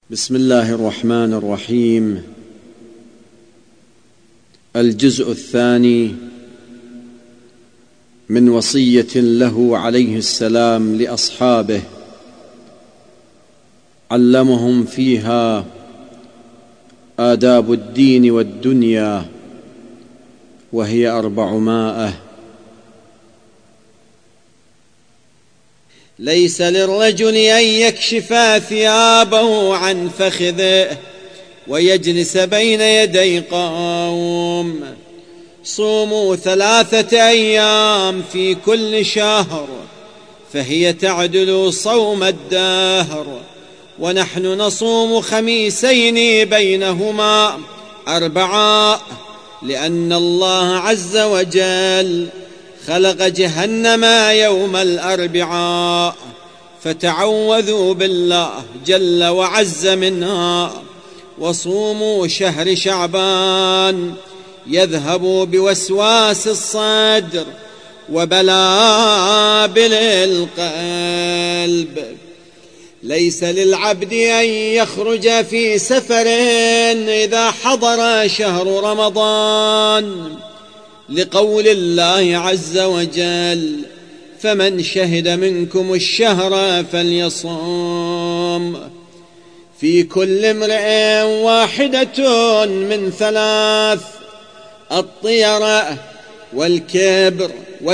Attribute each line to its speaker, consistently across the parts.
Speaker 1: بسم الله الرحمن الرحيم. الجزء الثاني من وصية له عليه السلام لأصحابه علمهم فيها آداب الدين والدنيا، وهي 400.
Speaker 2: ليس للرجل أن يكشف ثيابه عن فخذه ويجلس بين يدي قوم. صوموا 3 أيام في كل شهر، فهي تعدل صوم الدهر، ونحن نصوم 5 بينهما 4، لأن الله عز وجل خلق جهنم يوم الأربعاء، فتعوذوا بالله جل وعز منها. وصوموا شهر شعبان، يذهب بوسواس الصدر وبلابل القلب. ليس للعبد أن يخرج في سفر إذا حضر شهر رمضان، لقول الله عز وجل: فمن شهد منكم الشهر فليصم. في كل امرئ واحدة من 3: الطيرة والكبر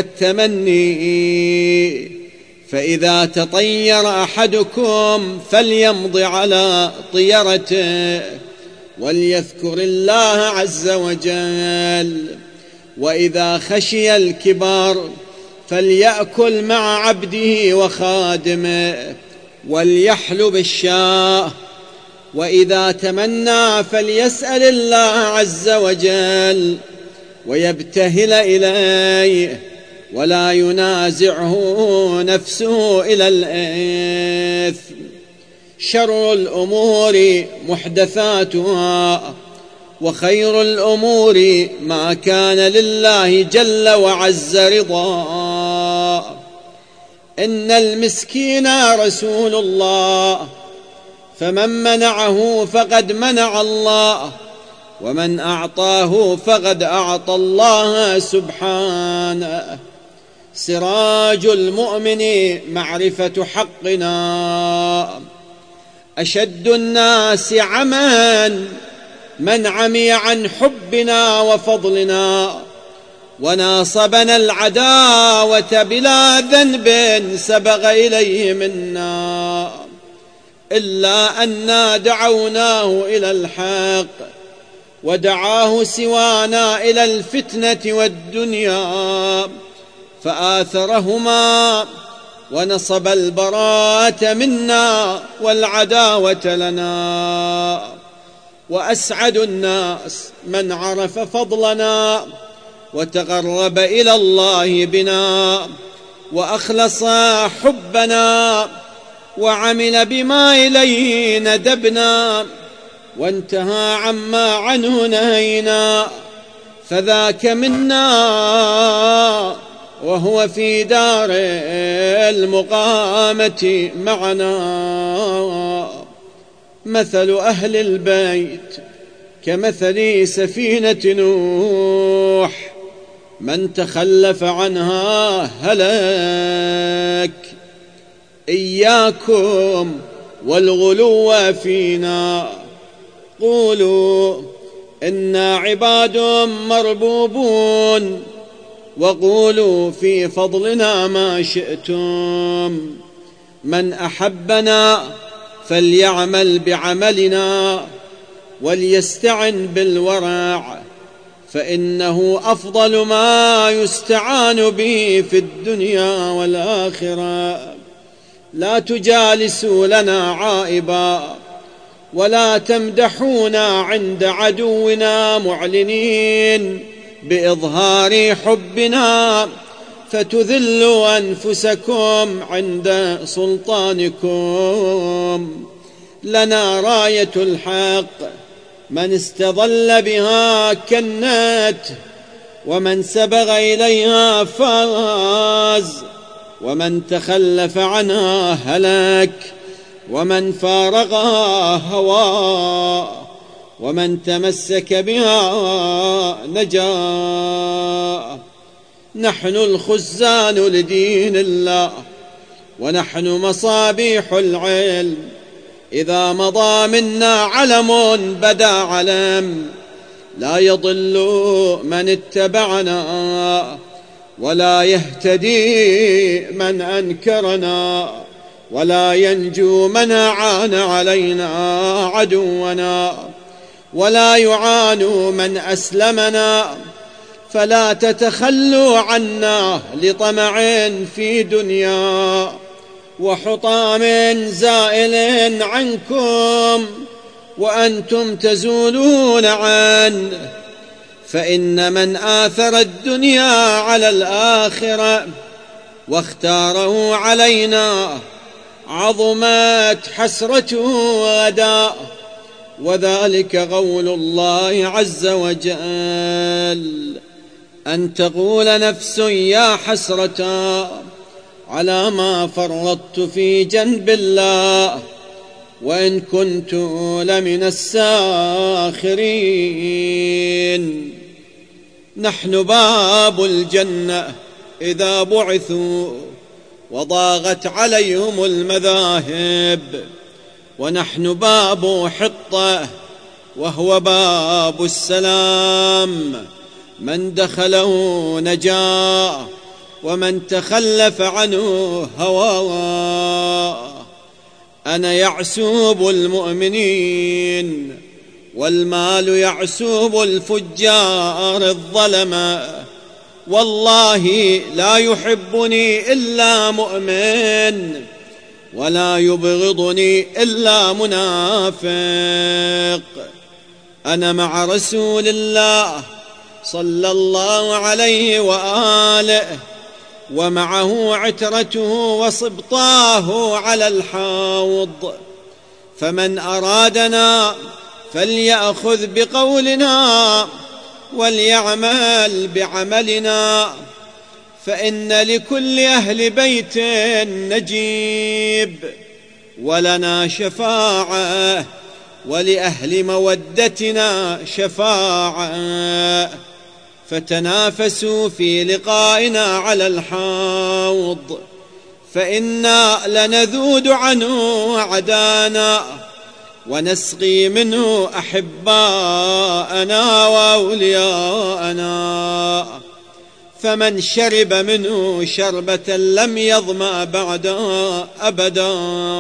Speaker 2: والتمني. فإذا تطير أحدكم فليمض على طيرته وليذكر الله عز وجل. وإذا خشي الكبار فليأكل مع عبده وخادمه وليحلب الشاة. وإذا تمنى فليسأل الله عز وجل ويبتهل إليه، ولا ينازعه نفسه إلى الإثم. شر الأمور محدثاتها، وخير الأمور ما كان لله جل وعز رضا. إن المسكين رسول الله، فمن منعه فقد منع الله، ومن أعطاه فقد أعطى الله سبحانه. سراج المؤمن معرفة حقنا. أشد الناس عمى من عمي عن حبنا وفضلنا، وناصبنا العداوة بلا ذنب سبق إليه منا، إلا أننا دعوناه إلى الحق ودعاه سوانا إلى الفتنة والدنيا، فآثرهما ونصب البراءة منا والعداوة لنا. وأسعد الناس من عرف فضلنا وتقرب إلى الله بنا وأخلص حبنا وعمل بما إليه ندبنا وانتهى عما عنه نهينا، فذاك منا وهو في دار المقامة معنا. مثل أهل البيت كمثل سفينة نوح، من تخلف عنها هلك. إياكم والغلو فينا، قولوا إنا عباد مربوبون، وقولوا في فضلنا ما شئتم. من أحبنا فليعمل بعملنا وليستعن بالورع، فإنه أفضل ما يستعان به في الدنيا والآخرة. لا تجالسوا لنا عائبا، ولا تمدحونا عند عدونا معلنين بإظهار حبنا، فتذلوا أنفسكم عند سلطانكم. لنا راية الحق، من استظل بها كنت، ومن سبغ إليها فاز، ومن تخلف عنها هلك. ومن فارقها هوى، ومن تمسك بها نجا. نحن الخزان لدين الله، ونحن مصابيح العلم. إذا مضى منا علم بدا علم، لا يضل من اتبعنا، ولا يهتدي من أنكرنا، ولا ينجو من أعان علينا عدونا، ولا يعان من أسلمنا. فلا تتخلوا عنا لطمع في دنيا، وحطام زائل عنكم وأنتم تزولون عنه. فإن من آثر الدنيا على الآخرة واختاره علينا عظمت حسرته غدا. وذلك قول الله عز وجل: أن تقول نفس يا حسرة على ما فرطت في جنب الله، وإن كنت لمن الساخرين. نحن باب الجنة إذا بعثوا وضاغت عليهم المذاهب، ونحن باب حطة وهو باب السلام. من دخله نجا، ومن تخلف عنه هوى. أنا يعسوب المؤمنين، والمال يعسوب الفجار الظلمة. والله لا يحبني إلا مؤمن، ولا يبغضني إلا منافق. أنا مع رسول الله صلى الله عليه وآله، ومعه عترته وصبطاه على الحوض. فمن أرادنا فليأخذ بقولنا وليعمل بعملنا، فإن لكل أهل بيت نجيب، ولنا شفاعة، ولأهل مودتنا شفاعة. فتنافسوا في لقائنا على الحوض، فإنا لنذود عنه عدانا، ونسقي منه أحباءنا وأولياءنا. فمن شرب منه شربة لم يظمأ بعدها أبدا.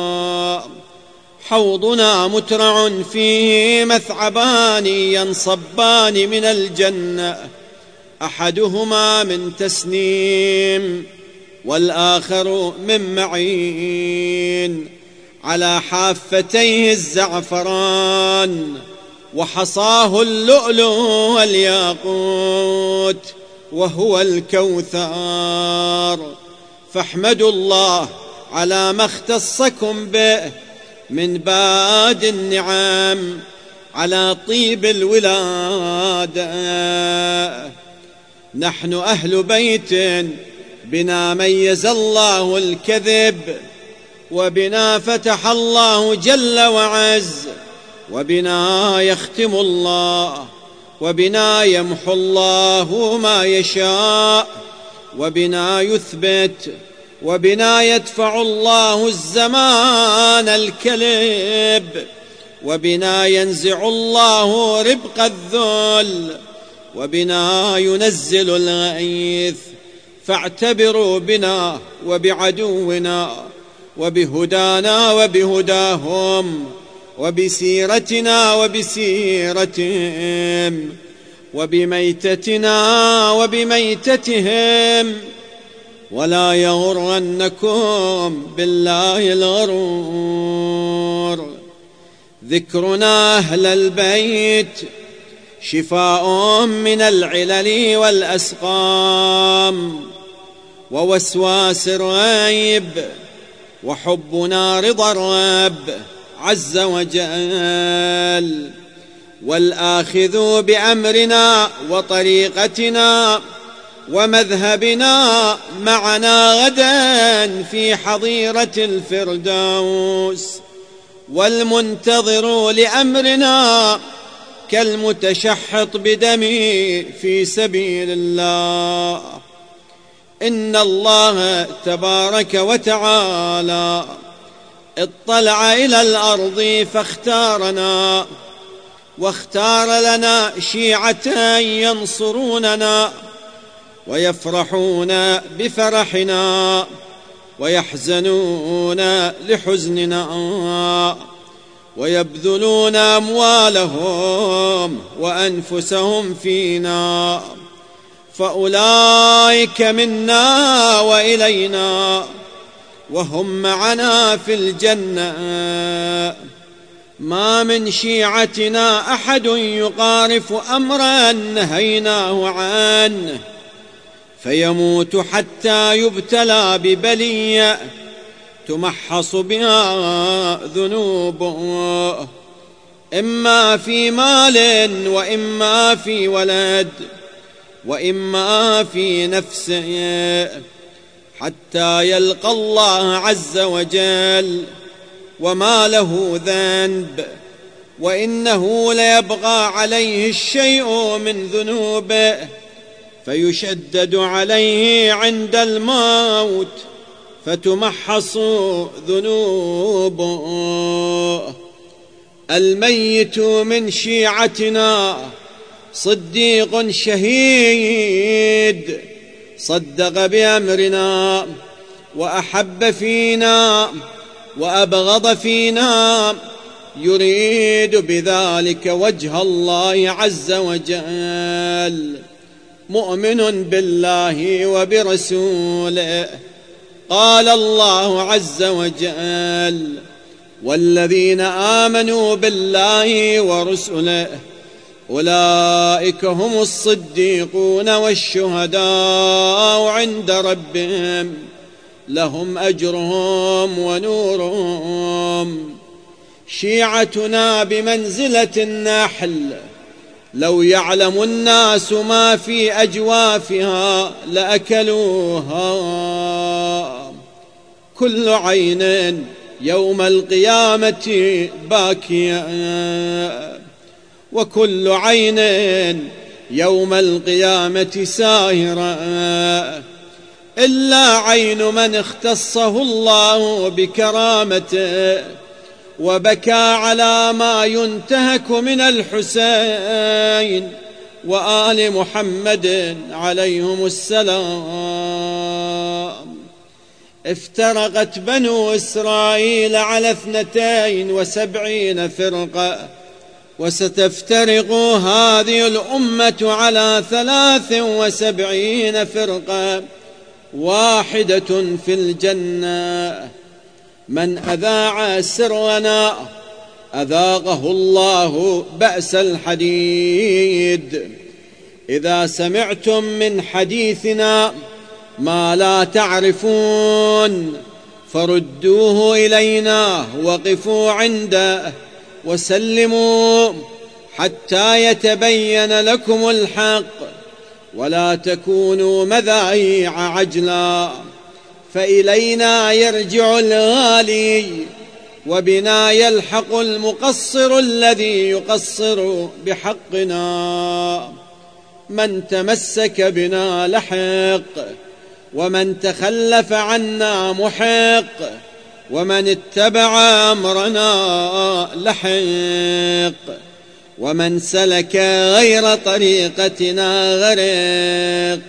Speaker 2: حوضنا مترع فيه مثعبان ينصبان من الجنة، أحدهما من تسنيم والآخر من معين، على حافتيه الزعفران، وحصاه اللؤلؤ والياقوت، وهو الكوثر. فاحمدوا الله على ما اختصكم به من باد النعم، على طيب الولادة. نحن أهل بيت بنا ميز الله الكذب، وبنا فتح الله جل وعز، وبنا يختم الله، وبنا يمحو الله ما يشاء، وبنا يثبت، وبنا يدفع الله الزمان الكلب، وبنا ينزع الله ربق الذل، وبنا ينزل الغيث. فاعتبروا بنا وبعدونا، وبهدانا وبهداهم، وبسيرتنا وبسيرتهم، وبميتتنا وبميتتهم. ولا يغرنكم بالله الغرور. ذكرنا أهل البيت شفاء من العلل والأسقام ووسواس الريب، وحبنا رضا الرب عز وجل. والآخذ بأمرنا وطريقتنا ومذهبنا معنا غدا في حظيرة الفردوس. والمنتظر لأمرنا كالمتشحط بدمه في سبيل الله. إن الله تبارك وتعالى اطلع إلى الأرض فاختارنا، واختار لنا شيعة ينصروننا ويفرحون بفرحنا ويحزنون لحزننا، ويبذلون أموالهم وأنفسهم فينا، فأولئك منا وإلينا وهم معنا في الجنة. ما من شيعتنا أحد يقارف أمرا نهيناه عنه فيموت حتى يبتلى ببلية تمحص بها ذنوبه، إما في مال وإما في ولد وإما في نفسه، حتى يلقى الله عز وجل وما له ذنب، وإنه ليبغى عليه الشيء من ذنوبه فيشدد عليه عند الموت فتمحص ذنوبه. الميت من شيعتنا صديق شهيد صدق بأمرنا وأحب فينا وأبغض فينا، يريد بذلك وجه الله عز وجل، مؤمن بالله وبرسوله. قال الله عز وجل: والذين آمنوا بالله ورسله أولئك هم الصديقون والشهداء عند ربهم لهم أجرهم ونورهم. شيعتنا بمنزلة النحل، لو يعلم الناس ما في أجوافها لأكلوها. كل عين يوم القيامة باكية، وكل عين يوم القيامة ساهرة، إلا عين من اختصه الله بكرامته وبكى على ما ينتهك من الحسين وآل محمد عليهم السلام. افترقت بنو إسرائيل على 72 فرقة، وستفترق هذه الأمة على 73 فرقة، واحدة في الجنة. من أذاع سرنا أذاقه الله بأس الحديد. إذا سمعتم من حديثنا ما لا تعرفون فردوه إلينا وقفوا عنده وسلموا حتى يتبين لكم الحق، ولا تكونوا مذايع عجلا، فإلينا يرجع الغالي وبنا يلحق المقصر الذي يقصر بحقنا. من تمسك بنا لحق، ومن تخلف عنا محق، ومن اتبع أمرنا لحق، ومن سلك غير طريقتنا غرق.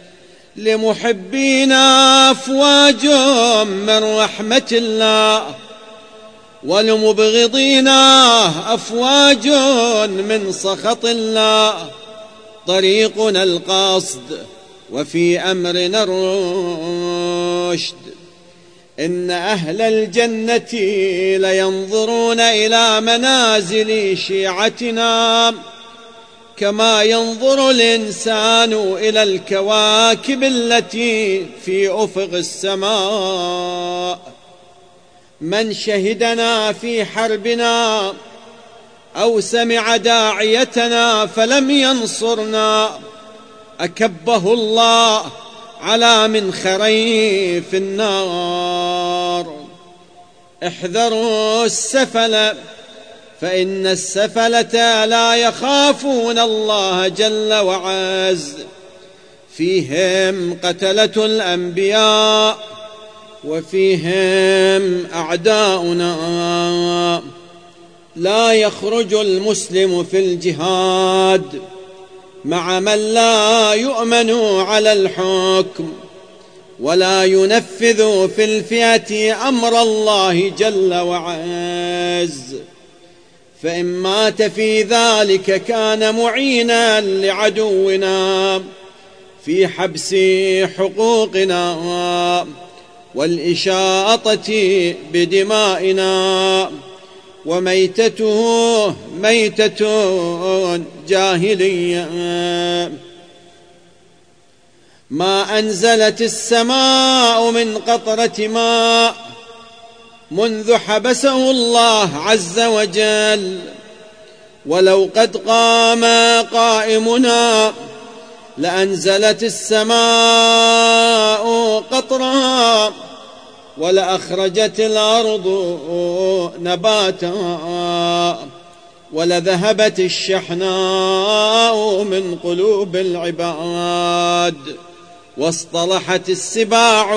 Speaker 2: لمحبينا أفواج من رحمة الله، ولمبغضينا أفواج من سخط الله. طريقنا القصد وفي أمرنا الرشد. إن أهل الجنة لينظرون إلى منازل شيعتنا كما ينظر الإنسان إلى الكواكب التي في أفق السماء. من شهدنا في حربنا أو سمع داعيتنا فلم ينصرنا أكبه الله على منخريه في النار. احذروا السفل، فإن السفلة لا يخافون الله جل وعز. فيهم قتلة الأنبياء وفيهم أعداؤنا. لا يخرج المسلم في الجهاد مع من لا يؤمن على الحكم ولا ينفذ في الفئة أمر الله جل وعز، فإن مات في ذلك كان معينا لعدونا في حبس حقوقنا والإشاطة بدمائنا، وميتته ميتة جاهلية. ما أنزلت السماء من قطرة ماء منذ حبسه الله عز وجل، ولو قد قام قائمنا لأنزلت السماء قطرها ولأخرجت الأرض نباتها ولذهبت الشحناء من قلوب العباد واصطلحت السباع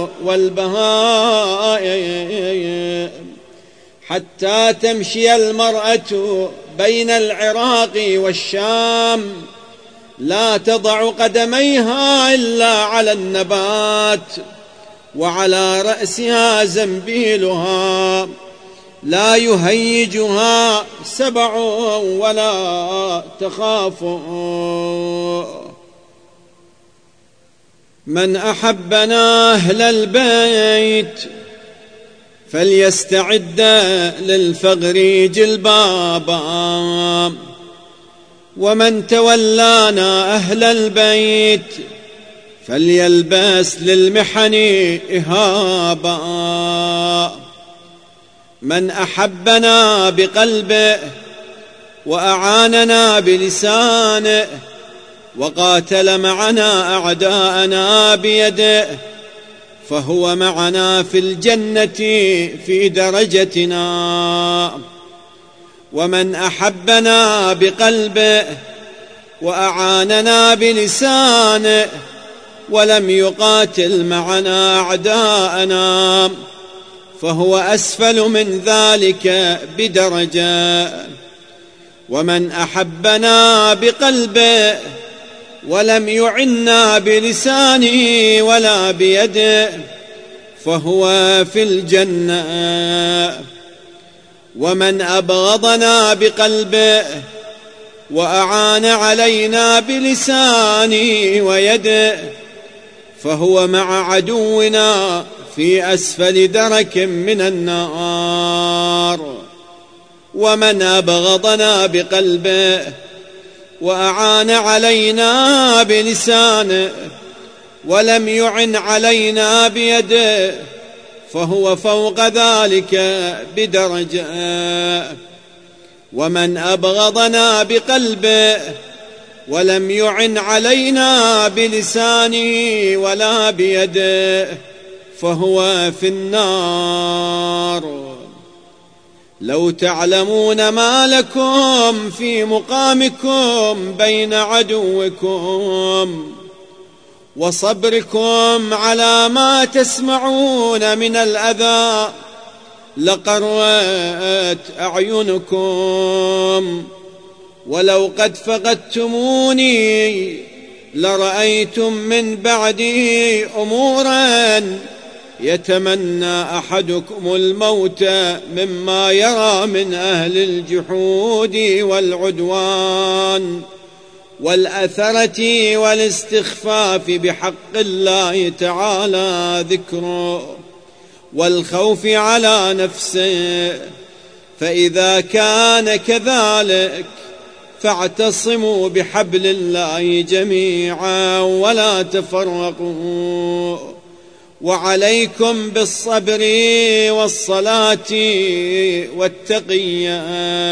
Speaker 2: والبهائم، حتى تمشي المرأة بين العراق والشام لا تضع قدميها إلا على النبات، وعلى رأسها زنبيلها لا يهيجها سبع ولا تخاف. من أحبنا أهل البيت فليستعد للفغر جلبابا، ومن تولانا أهل البيت فليلبس للمحن إهابا. من أحبنا بقلبه وأعاننا بلسانه وقاتل معنا أعداءنا بيده فهو معنا في الجنة في درجتنا. ومن أحبنا بقلبه وأعاننا بلسانه ولم يقاتل معنا أعداءنا فهو أسفل من ذلك بدرجة. ومن أحبنا بقلبه ولم يعنا بلسانه ولا بيده فهو في الجنة. ومن أبغضنا بقلبه وأعان علينا بلسانه ويده فهو مع عدونا في أسفل درك من النار. ومن أبغضنا بقلبه وأعان علينا بلسانه ولم يعن علينا بيده فهو فوق ذلك بدرجة. ومن أبغضنا بقلبه ولم يعن علينا بلسانه ولا بيده فهو في النار. لو تعلمون ما لكم في مقامكم بين عدوكم وصبركم على ما تسمعون من الأذى لقرت أعينكم، ولو قد فقدتموني لرأيتم من بعدي أمورا يتمنى أحدكم الموت مما يرى من أهل الجحود والعدوان والأثرة والاستخفاف بحق الله تعالى ذكره والخوف على نفسه. فإذا كان كذلك فاعتصموا بحبل الله جميعا ولا تفرقوا، وعليكم بالصبر والصلاة والتقية.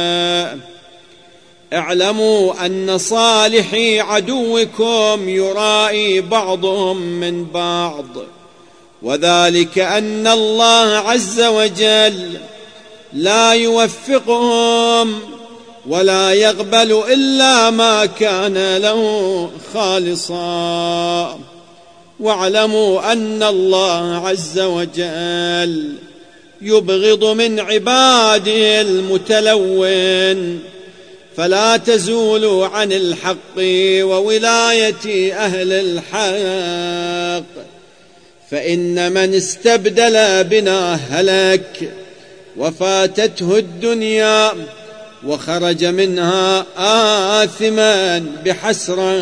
Speaker 2: اعلموا أن صالحي عدوكم يرائي بعضهم من بعض، وذلك أن الله عز وجل لا يوفقهم ولا يقبل إلا ما كان له خالصا. واعلموا أن الله عز وجل يبغض من عباده المتلون، فلا تزولوا عن الحق وولاية أهل الحق، فإن من استبدل بنا هلك وفاتته الدنيا وخرج منها آثما بحسرة.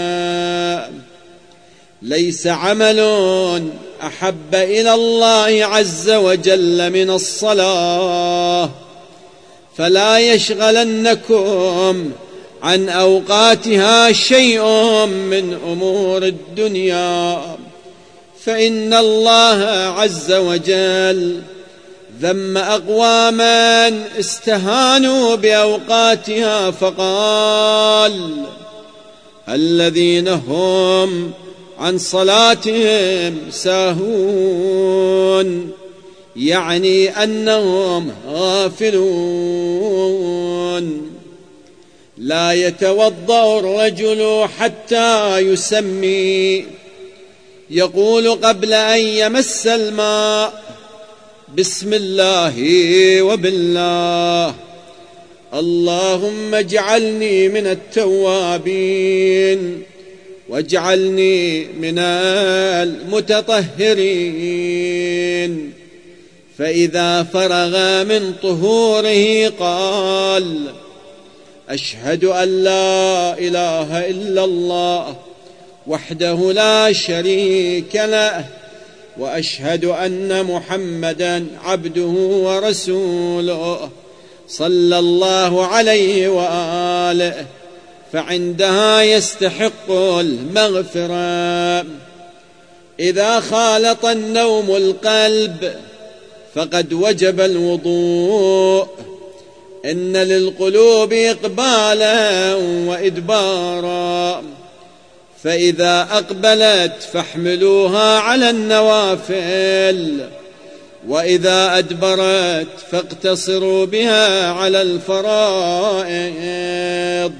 Speaker 2: ليس عمل أحب إلى الله عز وجل من الصلاة، فلا يشغلنكم عن أوقاتها شيء من أمور الدنيا، فإن الله عز وجل ذم أقواما استهانوا بأوقاتها فقال: الذين هم عن صلاتهم ساهون، يعني أنهم غافلون. لا يتوضأ الرجل حتى يسمي، يقول قبل أن يمس الماء: بسم الله وبالله، اللهم اجعلني من التوابين واجعلني من المتطهرين. فإذا فرغ من طهوره قال: أشهد أن لا إله إلا الله وحده لا شريك له، وأشهد أن محمدا عبده ورسوله صلى الله عليه وآله، فعندها يستحق المغفرة. إذا خالط النوم القلب فقد وجب الوضوء. إن للقلوب إقبالا وإدبارا، فإذا أقبلت فاحملوها على النوافل، وإذا أدبرت فاقتصروا بها على الفرائض.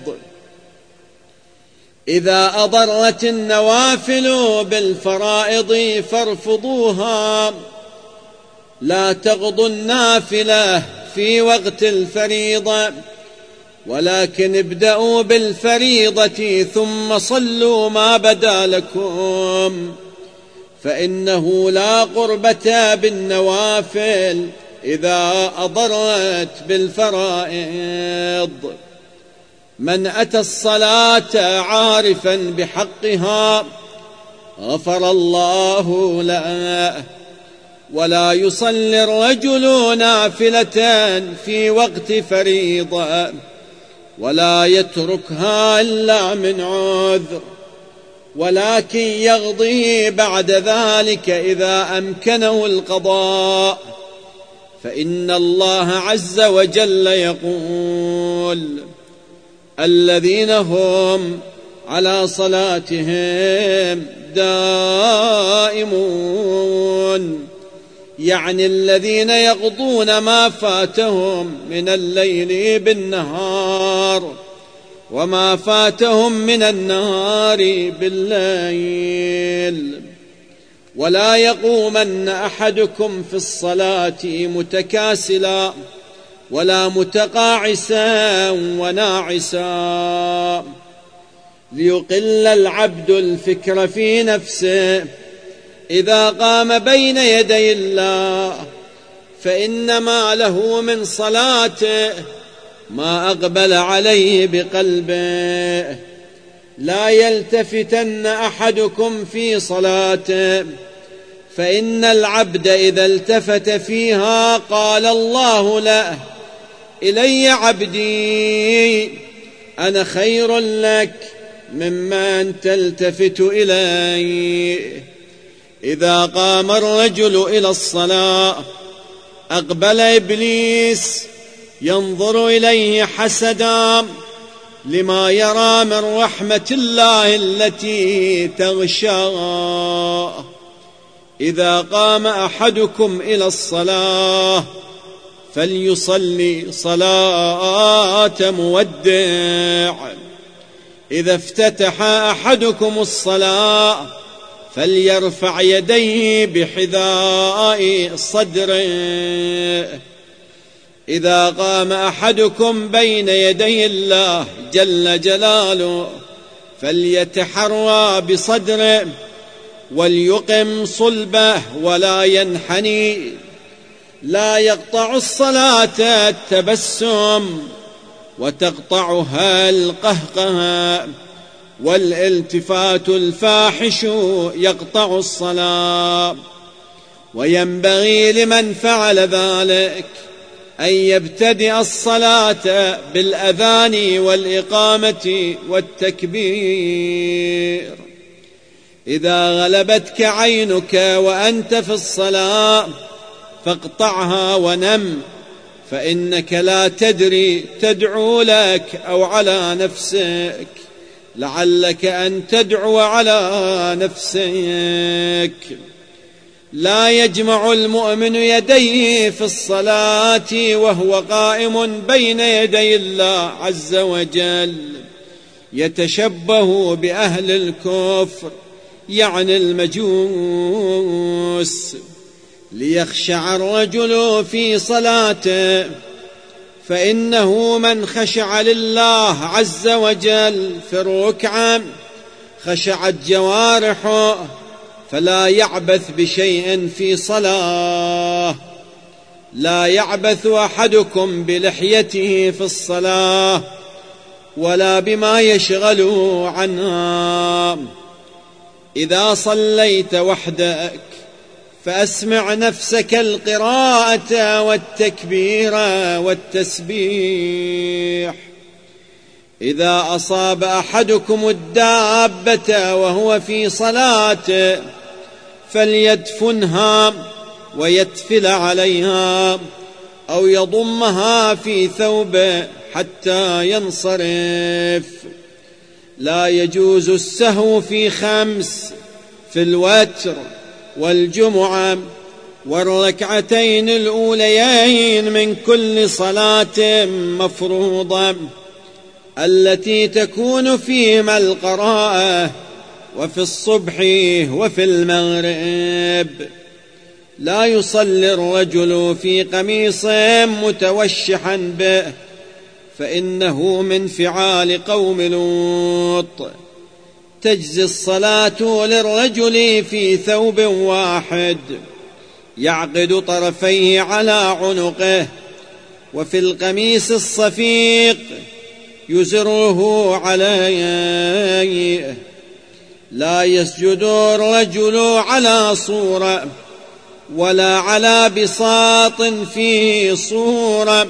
Speaker 2: إذا أضرت النوافل بالفرائض فارفضوها، لا تقضوا النافلة في وقت الفريضة، ولكن ابدأوا بالفريضة ثم صلوا ما بدا لكم، فإنه لا قربة بالنوافل إذا أضرت بالفرائض. من أتى الصلاة عارفا بحقها غفر الله له. ولا يصلي الرجل نافلة في وقت فريضة ولا يتركها إلا من عذر، ولكن يقضي بعد ذلك إذا أمكنه القضاء، فإن الله عز وجل يقول: الذين هم على صلاتهم دائمون، يعني الذين يقضون ما فاتهم من الليل بالنهار وما فاتهم من النهار بالليل. ولا يقومن أحدكم في الصلاة متكاسلا ولا متقاعسا وناعسا، ليقل العبد الفكر في نفسه إذا قام بين يدي الله، فإنما له من صلاته ما أقبل عليه بقلبه. لا يلتفتن أحدكم في صلاته، فإن العبد إذا التفت فيها قال الله له: إلي عبدي، أنا خير لك ممن تلتفت إلي. إذا قام الرجل إلى الصلاة أقبل إبليس ينظر إليه حسدا لما يرى من رحمة الله التي تغشاه. إذا قام أحدكم إلى الصلاة فليصلي صلاة مودع. إذا افتتح أحدكم الصلاة فليرفع يديه بحذاء صدره. إذا قام أحدكم بين يدي الله جل جلاله فليتحرى بصدره وليقم صلبه ولا ينحني. لا يقطع الصلاة التبسم وتقطعها القهقه، والالتفات الفاحش يقطع الصلاة. وينبغي لمن فعل ذلك أن يبتدئ الصلاة بالأذان والإقامة والتكبير. إذا غلبتك عينك وأنت في الصلاة فاقطعها ونم، فإنك لا تدري تدعو لك أو على نفسك، لعلك أن تدعو على نفسك. لا يجمع المؤمن يديه في الصلاة وهو قائم بين يدي الله عز وجل، يتشبه بأهل الكفر يعني المجوس. ليخشع الرجل في صلاته، فإنه من خشع لله عز وجل في الركعة خشعت جوارحه، فلا يعبث بشيء في صلاة. لا يعبث أحدكم بلحيته في الصلاة ولا بما يشغله عنها. إذا صليت وحدك فأسمع نفسك القراءة والتكبير والتسبيح. إذا أصاب أحدكم الدابة وهو في صلاته فليدفنها ويتفل عليها أو يضمها في ثوبه حتى ينصرف. لا يجوز السهو في 5: في الوتر والجمعة والركعتين الأوليين من كل صلاة مفروضة التي تكون فيهما القراءة، وفي الصبح وفي المغرب. لا يصلي الرجل في قميص متوشحا به، فإنه من فعال قوم لوط. تجزي الصلاة للرجل في ثوب واحد يعقد طرفيه على عنقه، وفي القميص الصفيق يزره عليه. لا يسجد الرجل على صورة ولا على بساط فيه صورة،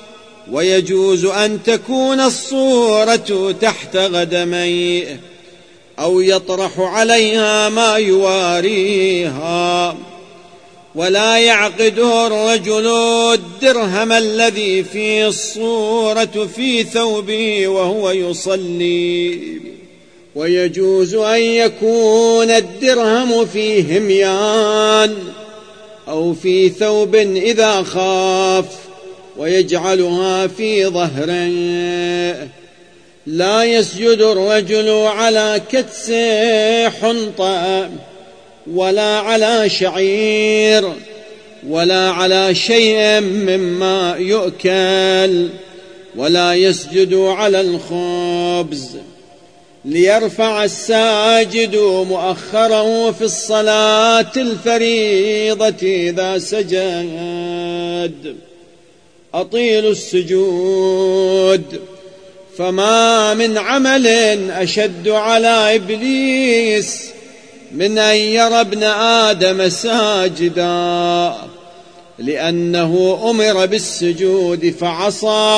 Speaker 2: ويجوز أن تكون الصورة تحت قدميه أو يطرح عليها ما يواريها. ولا يعقد الرجل الدرهم الذي فيه الصورة في ثوبه وهو يصلي. ويجوز أن يكون الدرهم في هميان أو في ثوب إذا خاف، ويجعلها في ظهره. لا يسجد الرجل على كتس حنطة ولا على شعير ولا على شيء مما يؤكل، ولا يسجد على الخبز. ليرفع الساجد مؤخره في الصلاة الفريضة إذا سجد. أطيل السجود، فما من عمل أشد على إبليس من أن يرى ابن آدم ساجدا، لأنه أمر بالسجود فعصى،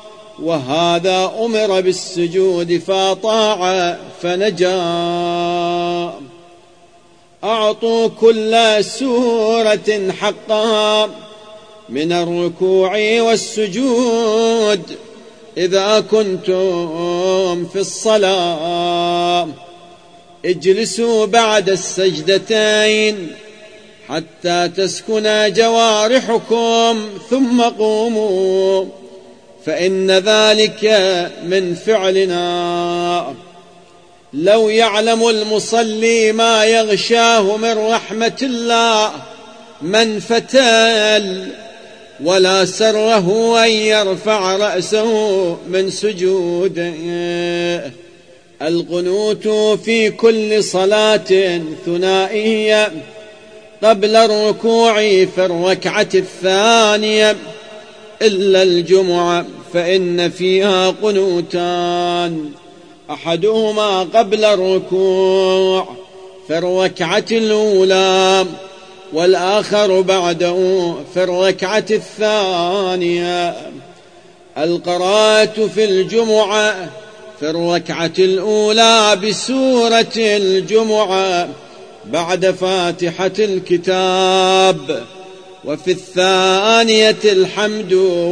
Speaker 2: وهذا أمر بالسجود فأطاع فنجا. أعطوا كل سورة حقها من الركوع والسجود إذا كنتم في الصلاة. اجلسوا بعد السجدتين حتى تسكن جوارحكم ثم قوموا، فإن ذلك من فعلنا. لو يعلم المصلي ما يغشاه من رحمة الله من فتل، ولا سره أن يرفع رأسه من سجوده. القنوت في كل صلاة ثنائية قبل الركوع في الركعة الثانية إلا الجمعة، فإن فيها قنوتان، أحدهما قبل الركوع في الركعة الأولى، والآخر بعده في الركعة الثانية. القراءة في الجمعة في الركعة الأولى بسورة الجمعة بعد فاتحة الكتاب، وفي الثانية الحمد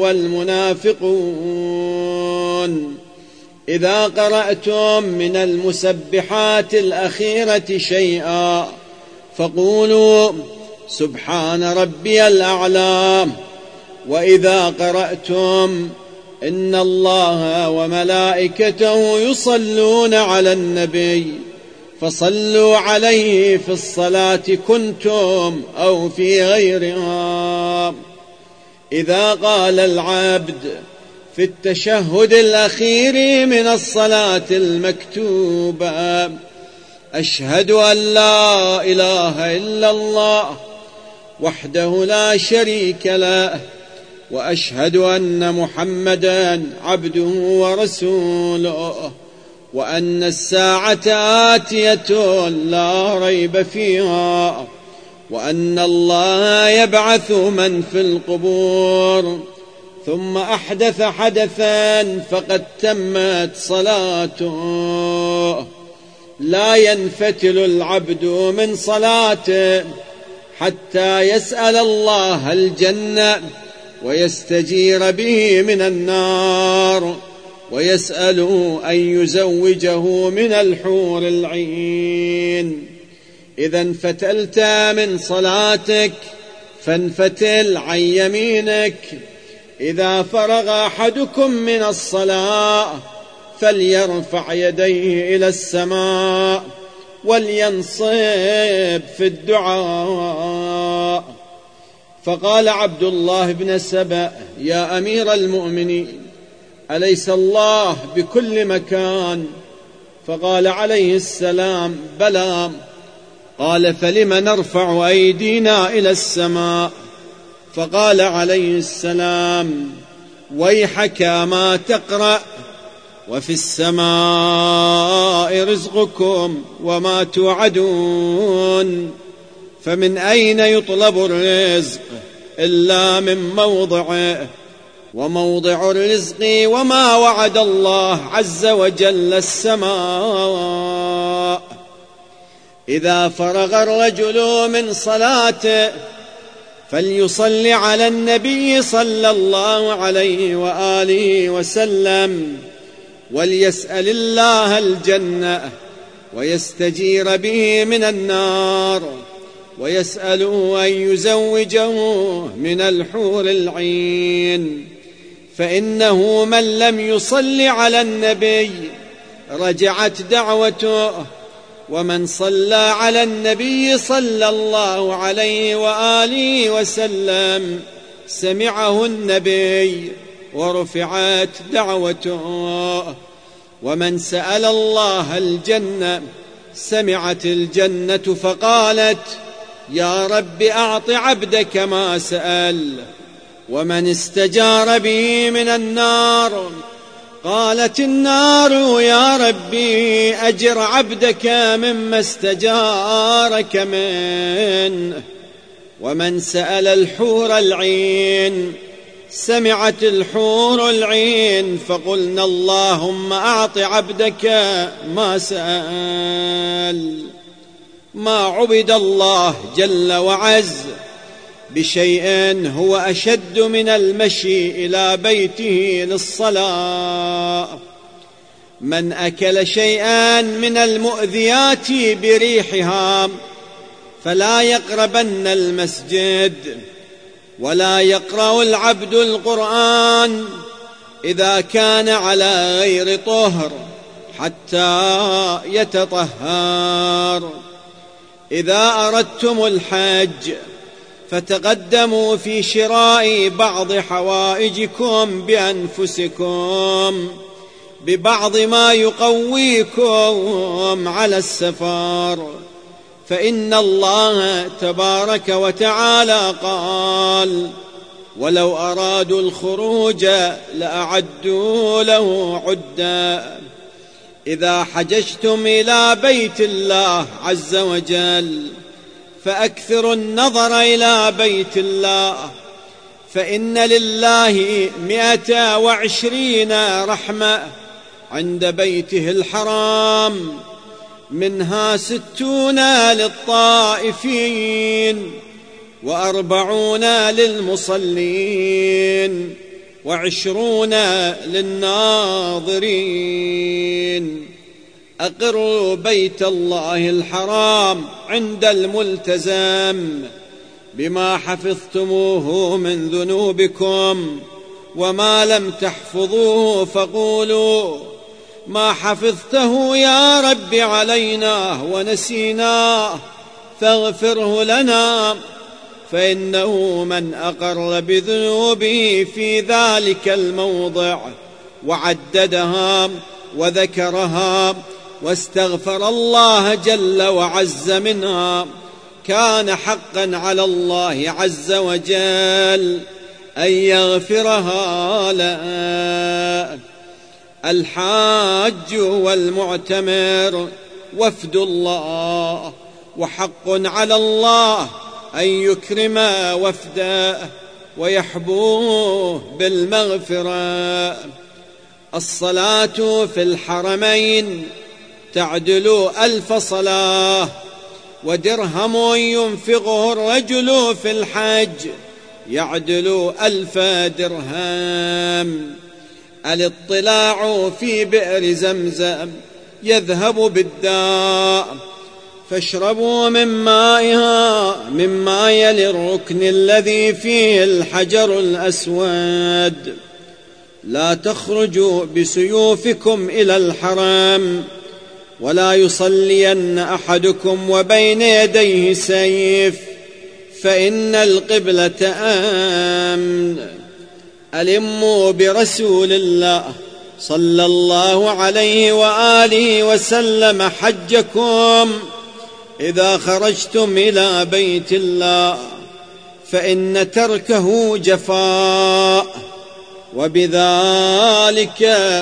Speaker 2: والمنافقون. إذا قرأتم من المسبحات الأخيرة شيئا فقولوا سبحان ربي الأعلى. وإذا قرأتم إن الله وملائكته يصلون على النبي فصلوا عليه في الصلاة كنتم أو في غيرها. إذا قال العبد في التشهد الأخير من الصلاة المكتوبة أشهد أن لا إله إلا الله وحده لا شريك له، وأشهد أن محمدا عبده ورسوله، وأن الساعة آتية لا ريب فيها، وأن الله يبعث من في القبور، ثم أحدث حدثا فقد تمت صلاته. لا ينفتل العبد من صلاته حتى يسأل الله الجنة ويستجير به من النار، ويسأله أن يزوجه من الحور العين. إذا انفتلت من صلاتك فانفتل عن يمينك. إذا فرغ أحدكم من الصلاة فليرفع يديه إلى السماء ولينصب في الدعاء. فقال عبد الله بن سبأ يا أمير المؤمنين أليس الله بكل مكان؟ فقال عليه السلام بلى. قال فلم نرفع أيدينا إلى السماء؟ فقال عليه السلام ويحك ما تقرأ وفي السماء رزقكم وما توعدون. فمن أين يطلب الرزق إلا من موضعه، وموضع الرزق وما وعد الله عز وجل السماء. إذا فرغ الرجل من صلاته فليصلي على النبي صلى الله عليه وآله وسلم، وليسأل الله الجنة ويستجير به من النار، ويسأله أن يزوجه من الحور العين. فإنه من لم يصل على النبي رجعت دعوته، ومن صلى على النبي صلى الله عليه وآله وسلم سمعه النبي ورفعت دعوته. ومن سأل الله الجنة سمعت الجنة فقالت يا رب أعط عبدك ما سأل. ومن استجار به من النار قالت النار يا ربي أجر عبدك مما استجارك منه. ومن سأل الحور العين سمعت الحور العين فقلنا اللهم أعط عبدك ما سأل. ما عبد الله جل وعز بشيء هو أشد من المشي إلى بيته للصلاة. من أكل شيئا من المؤذيات بريحها فلا يقربن المسجد، ولا يقرأ العبد القرآن إذا كان على غير طهر حتى يتطهر. إذا أردتم الحج فتقدموا في شراء بعض حوائجكم بأنفسكم ببعض ما يقويكم على السفر، فإن الله تبارك وتعالى قال: ولو أرادوا الخروج لأعدوا له عدا. إذا حججتم إلى بيت الله عز وجل فأكثروا النظر إلى بيت الله، فإن لله 120 رحمة عند بيته الحرام، منها 60 للطائفين، 40 للمصلين، 20 للناظرين. أقروا بيت الله الحرام عند الملتزم بما حفظتموه من ذنوبكم، وما لم تحفظوه فقولوا: ما حفظته يا رب علينا ونسيناه فاغفره لنا، فإنه من أقر بذنوبه في ذلك الموضع وعددها وذكرها واستغفر الله جل وعز منها، كان حقا على الله عز وجل أن يغفرها له. الحاج والمعتمر وفد الله، وحق على الله أن يكرم وفده ويحبوه بالمغفرة. الصلاة في الحرمين تعدل 1000 صلاة، ودرهم ينفقه الرجل في الحج يعدل 1000 درهم. الاطلاع في بئر زمزم يذهب بالداء، فاشربوا من مائها مما يلي الركن الذي فيه الحجر الأسود. لا تخرجوا بسيوفكم إلى الحرم، ولا يصلين أحدكم وبين يديه سيف، فإن القبلة آمن. ألموا برسول الله صلى الله عليه وآله وسلم حجكم إذا خرجتم إلى بيت الله، فإن تركه جفاء، وبذلك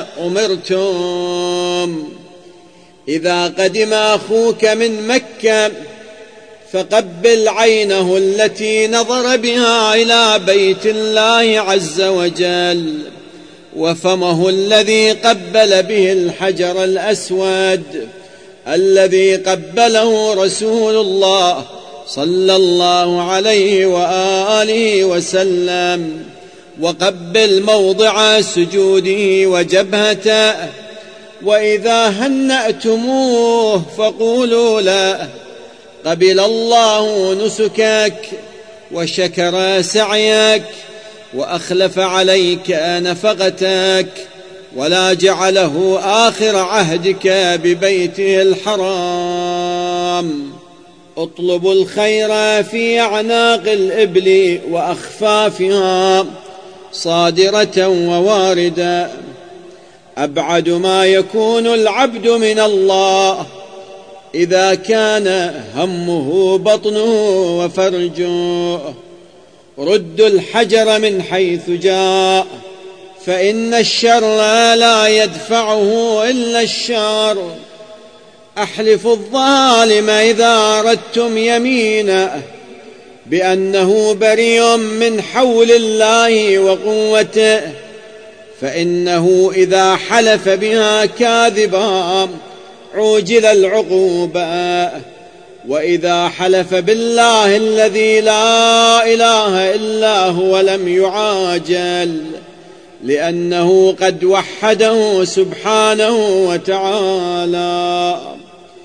Speaker 2: أمرتم. إذا قدم أخوك من مكة فقبل عينه التي نظر بها إلى بيت الله عز وجل، وفمه الذي قبل به الحجر الأسود الذي قبله رسول الله صلى الله عليه وآله وسلم، وقبل موضع سجوده وجبهته. وإذا هنأتموه فقولوا له: قبل الله نسكك وشكر سعيك وأخلف عليك نفقتك، ولا جعله آخر عهدك ببيته الحرام. اطلبوا الخير في أعناق الإبل وأخفافها صادرة وواردة. أبعد ما يكون العبد من الله إذا كان همه بطنه وفرجه. ردوا الحجر من حيث جاء، فإن الشر لا يدفعه إلا الشر. أحلفوا الظالم إذا أردتم يمينه بأنه بريء من حول الله وقوته، فإنه إذا حلف بها كاذبا عوجل العقوبة. وإذا حلف بالله الذي لا إله إلا هو لم يعاجل، لأنه قد وحده سبحانه وتعالى.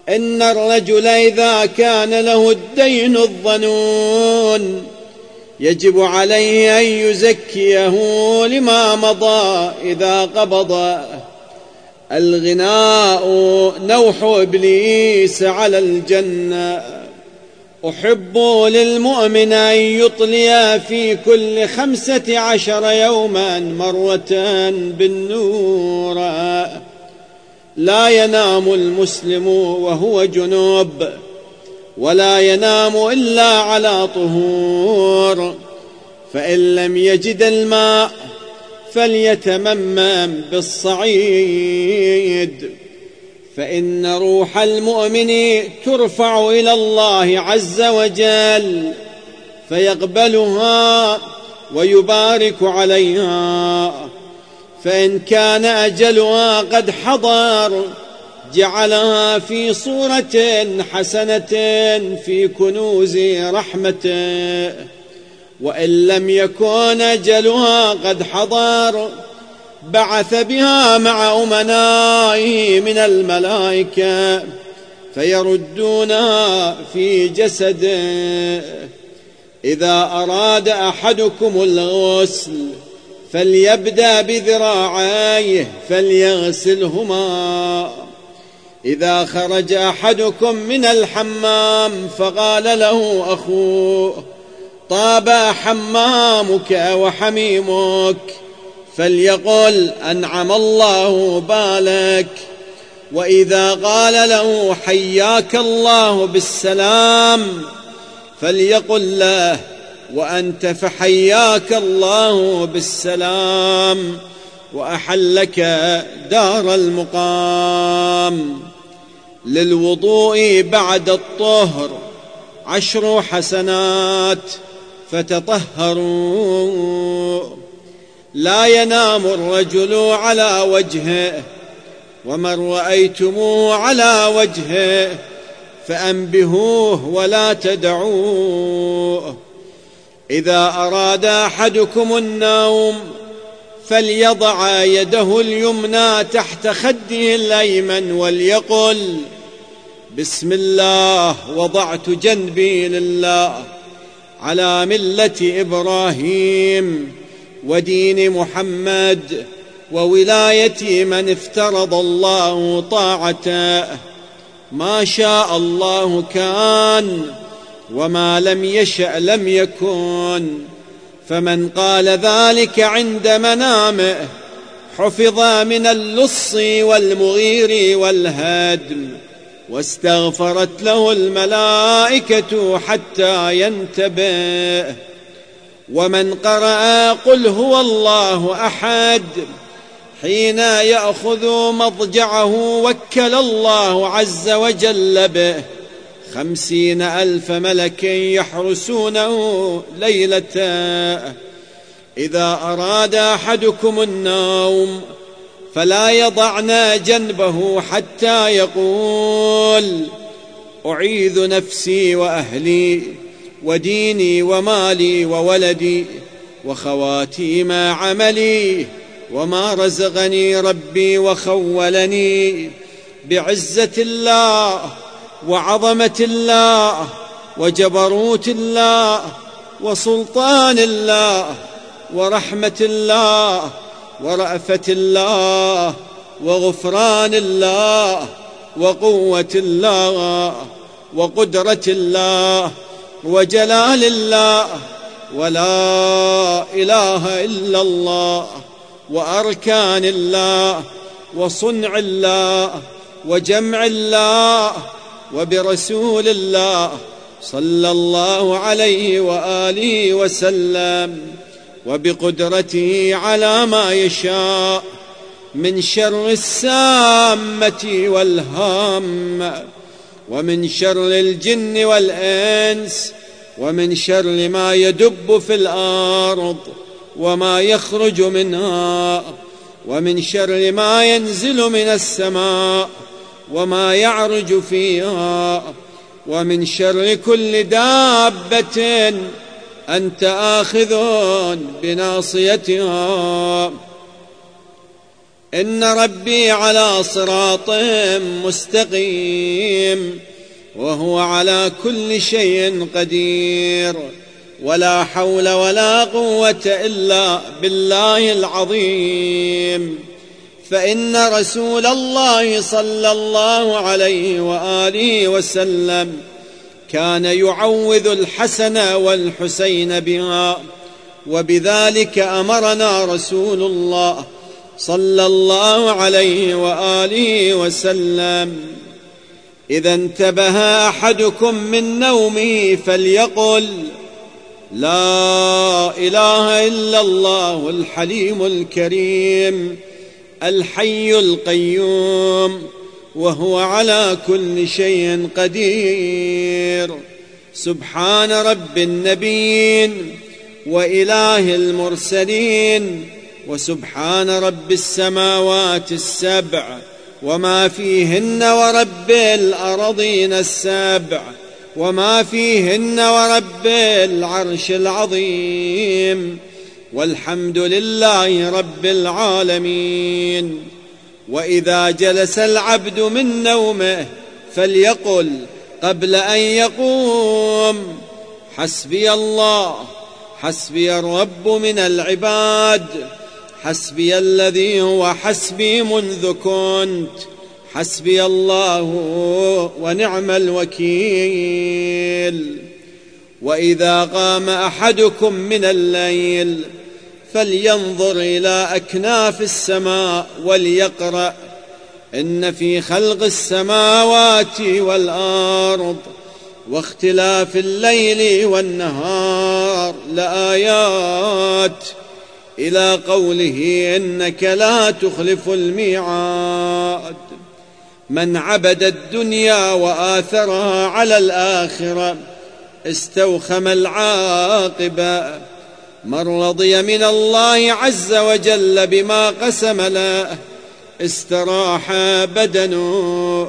Speaker 2: إن الرجل إذا كان له الدين الظنون يجب عليه أن يزكيه لما مضى إذا قبض. الغناء نوح إبليس على الجنة. أحب للمؤمن أن يطلي في كل 15 يوما مرة بالنور. لا ينام المسلم وهو جنوب، ولا ينام إلا على طهور، فإن لم يجد الماء فليتممم بالصعيد، فإن روح المؤمن ترفع إلى الله عز وجل فيقبلها ويبارك عليها، فإن كان أجلها قد حضر جعلها في صورة حسنة في كنوز رحمته، وإن لم يكن أجلها قد حضر بعث بها مع أمنائه من الملائكة فيردونها في جسده. إذا أراد أحدكم الغسل فليبدأ بذراعيه فليغسلهما. إذا خرج أحدكم من الحمام فقال له أخوه طاب حمامك وحميمك فليقل أنعم الله بالك. وإذا قال له حياك الله بالسلام فليقل له وأنت فحياك الله بالسلام وأحلك دار المقام. للوضوء بعد الطهر 10 حسنات فتطهروا. لا ينام الرجل على وجهه، ومن رأيتموه على وجهه فأنبهوه ولا تدعوه. إذا أراد أحدكم النوم فليضع يده اليمنى تحت خده الأيمن وليقل بسم الله وضعت جنبي لله على ملة إبراهيم ودين محمد وولاية من افترض الله طاعته. ما شاء الله كان وما لم يشأ لم يكن. فمن قال ذلك عند منامه حفظ من اللص والمغير والهدم، واستغفرت له الملائكة حتى ينتبه. ومن قرأ قل هو الله أحد حين يأخذ مضجعه وكل الله عز وجل به 50,000 ملك يحرسونه ليلته. إذا أراد أحدكم النوم فلا يضعن جنبه حتى يقول أعيذ نفسي وأهلي وديني ومالي وولدي وخواتيم عملي وما رزقني ربي وخولني بعزة الله وعظمة الله وجبروت الله وسلطان الله ورحمة الله ورأفة الله وغفران الله وقوة الله وقدرة الله وجلال الله ولا إله إلا الله وأركان الله وصنع الله وجمع الله وبرسول الله صلى الله عليه وآله وسلم وبقدرته على ما يشاء من شر السامة والهامة ومن شر الجن والإنس ومن شر ما يدب في الأرض وما يخرج منها ومن شر ما ينزل من السماء وما يعرج فيها ومن شر كل دابة أنت آخذ بناصيتها إن ربي على صراط مستقيم وهو على كل شيء قدير، ولا حول ولا قوة إلا بالله العظيم. فإن رسول الله صلى الله عليه وآله وسلم كان يعوذ الحسن والحسين بها، وبذلك أمرنا رسول الله صلى الله عليه وآله وسلم: إذا انتبه أحدكم من نومه فليقل: لا إله إلا الله الحليم الكريم الحي القيوم وهو على كل شيء قدير. سبحان رب النبيين وإله المرسلين، وسبحان رب السماوات السبع وما فيهن، ورب الأرضين السبع وما فيهن، ورب العرش العظيم، والحمد لله رب العالمين. وإذا جلس العبد من نومه فليقل قبل أن يقوم: حسبي الله، حسبي الرب من العباد، حسبي الذي هو حسبي منذ كنت، حسبي الله ونعم الوكيل. وإذا قام أحدكم من الليل فلينظر إلى أكناف السماء وليقرأ: إن في خلق السماوات والأرض واختلاف الليل والنهار لآيات، إلى قوله: إنك لا تخلف الميعاد. من عبد الدنيا وآثرها على الآخرة استوخم العاقبة. من رضي من الله عز وجل بما قسم له استراح بدنه.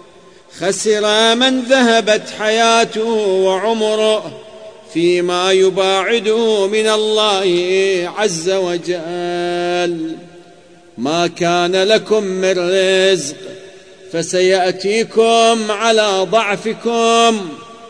Speaker 2: خسر من ذهبت حياته وعمره فيما يباعده من الله عز وجل. ما كان لكم من رزق فسيأتيكم على ضعفكم،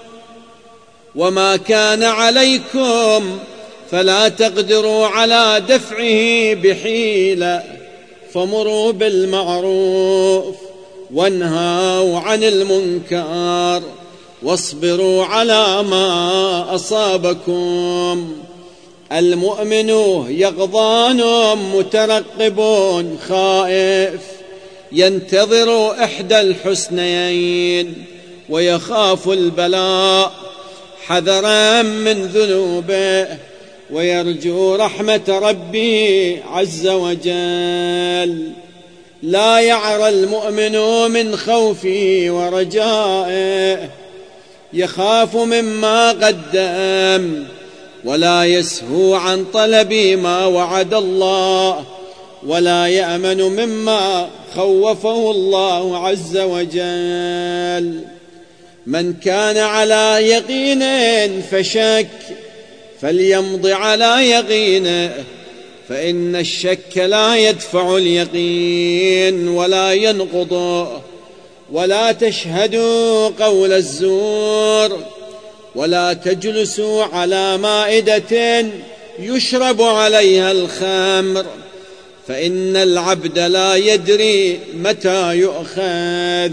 Speaker 2: وما كان عليكم فلا تقدروا على دفعه بحيلة، فمروا بالمعروف وانهوا عن المنكر واصبروا على ما أصابكم. المؤمن يقظان مترقب خائف، ينتظر إحدى الحسنيين ويخاف البلاء حذرا من ذنوبه، ويرجو رحمة ربه عز وجل. لا يعرى المؤمن من خوفه ورجائه، يخاف مما قدم ولا يسهو عن طلب ما وعد الله، ولا يأمن مما خوفه الله عز وجل. من كان على يقين فشك فليمض على يقينه، فإن الشك لا يدفع اليقين ولا ينقضه. ولا تشهدوا قول الزور، ولا تجلسوا على مائدة يشرب عليها الخمر، فإن العبد لا يدري متى يؤخذ.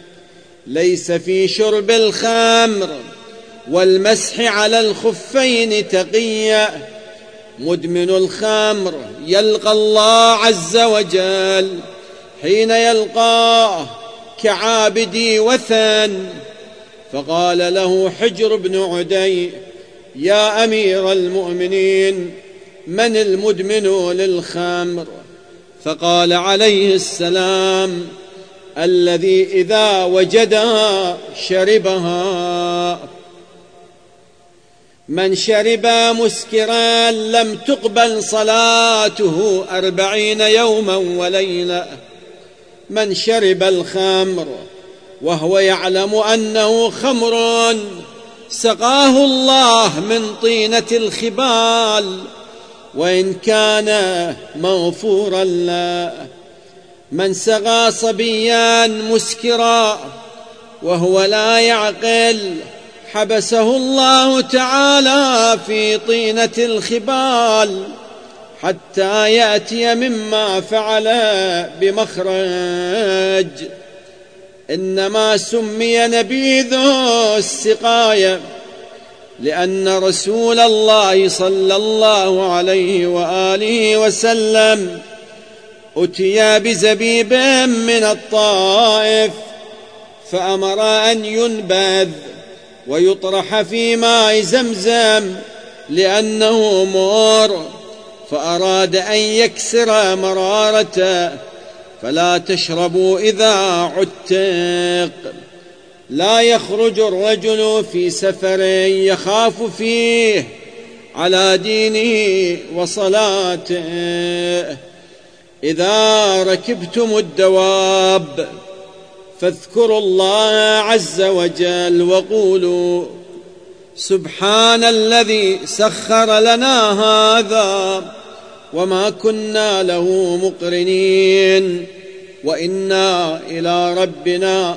Speaker 2: ليس في شرب الخمر والمسح على الخفين تقية. مدمن الخمر يلقى الله عز وجل حين يلقاه كعابدي وثن. فقال له حجر بن عدي: يا أمير المؤمنين، من المدمن للخمر؟ فقال عليه السلام: الذي إذا وجدها شربها. من شرب مسكرا لم تقبل صلاته 40 يوما وليلة. من شرب الخمر وهو يعلم أنه خمر سقاه الله من طينة الخبال وإن كان مغفورا له. من سقى صبيا مسكرا وهو لا يعقل حبسه الله تعالى في طينة الخبال حتى يأتي مما فعل بمخرج. إنما سمي نبيذ السقاية لأن رسول الله صلى الله عليه وآله وسلم أتي بزبيب من الطائف فأمر أن ينبذ ويطرح في ماء زمزم لأنه مر، فأراد أن يكسر مرارته، فلا تشربوا إذا عتق. لا يخرج الرجل في سفر يخاف فيه على دينه وصلاته. إذا ركبتم الدواب فاذكروا الله عز وجل وقولوا سبحان الذي سخر لنا هذا وما كنا له مقرنين وإنا إلى ربنا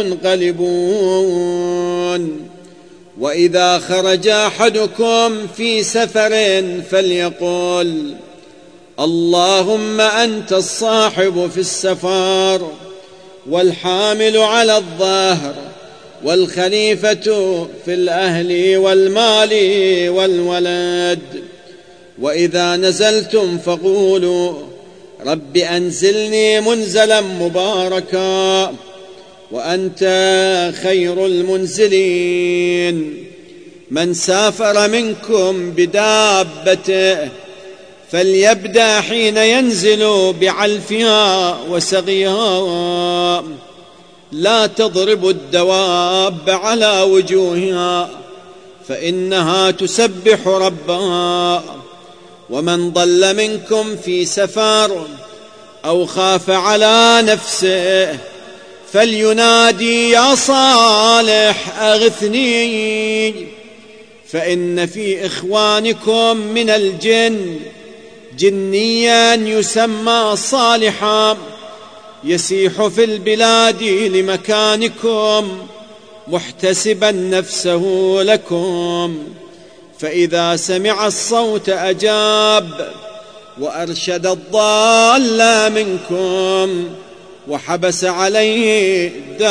Speaker 2: لمنقلبون. وإذا خرج أحدكم في سفر فليقل اللهم أنت الصاحب في السفر والحامل على الظهر والخليفة في الأهل والمال والولد. وإذا نزلتم فقولوا رب أنزلني منزلا مباركا وأنت خير المنزلين. من سافر منكم بدابته فليبدأ حين ينزل بعلفها وسقيها، لا تضرب الدواب على وجوهها فإنها تسبح ربها. ومن ضل منكم في سفر أو خاف على نفسه فلينادي يا صالح أغثني، فإن في إخوانكم من الجن جنيا يسمى صالحا يسيح في البلاد لمكانكم محتسبا نفسه لكم، فإذا سمع الصوت أجاب وأرشد الضال منكم وحبس عليه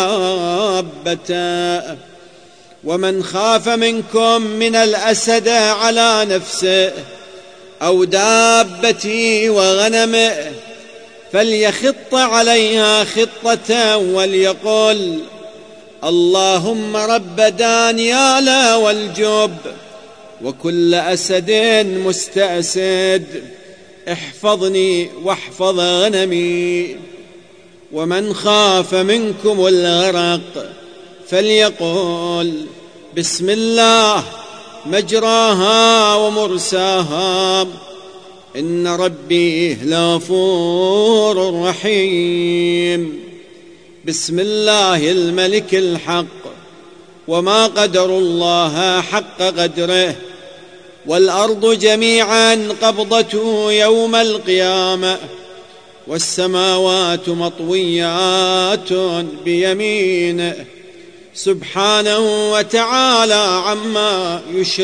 Speaker 2: دابته. ومن خاف منكم من الأسد على نفسه أو دابته وغنمه فليخط عليها خطة وليقل اللهم رب دانيال والجب وكل أسد مستأسد احفظني واحفظ غنمي. ومن خاف منكم الغرق فليقل بسم الله مجراها ومرساها إن ربي لغفور رحيم. بسم الله الملك الحق. وما قدر الله حق قدره والأرض جميعا قبضته يوم القيامة والسماوات مطويات بيمينه سبحانه وتعالى عما